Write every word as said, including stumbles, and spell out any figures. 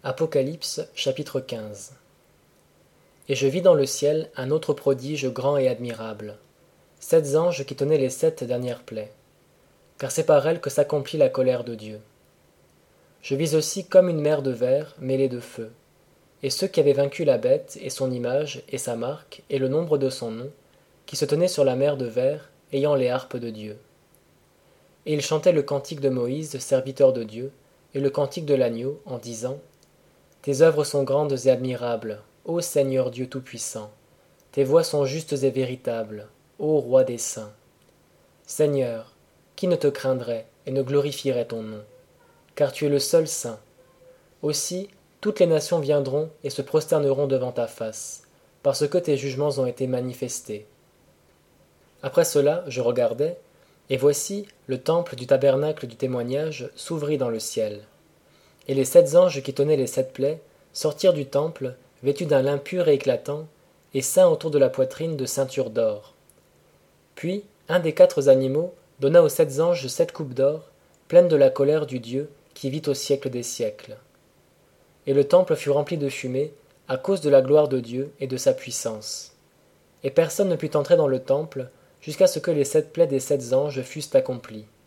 Apocalypse chapitre quinze. Et je vis dans le ciel un autre prodige grand et admirable, sept anges qui tenaient les sept dernières plaies, car c'est par elles que s'accomplit la colère de Dieu. Je vis aussi comme une mer de verre mêlée de feu, et ceux qui avaient vaincu la bête et son image et sa marque et le nombre de son nom, qui se tenaient sur la mer de verre, ayant les harpes de Dieu. Et ils chantaient le cantique de Moïse, serviteur de Dieu, et le cantique de l'agneau, en disant : Tes œuvres sont grandes et admirables, ô Seigneur Dieu Tout-Puissant. Tes voies sont justes et véritables, ô Roi des saints. Seigneur, qui ne te craindrait et ne glorifierait ton nom ? Car tu es le seul saint. Aussi, toutes les nations viendront et se prosterneront devant ta face, parce que tes jugements ont été manifestés. Après cela, je regardai, et voici, le temple du tabernacle du témoignage s'ouvrit dans le ciel. Et les sept anges qui tenaient les sept plaies sortirent du temple, vêtus d'un lin pur et éclatant, et ceints autour de la poitrine de ceintures d'or. Puis un des quatre animaux donna aux sept anges sept coupes d'or, pleines de la colère du Dieu qui vit au siècle des siècles. Et le temple fut rempli de fumée, à cause de la gloire de Dieu et de sa puissance. Et personne ne put entrer dans le temple, jusqu'à ce que les sept plaies des sept anges fussent accomplies.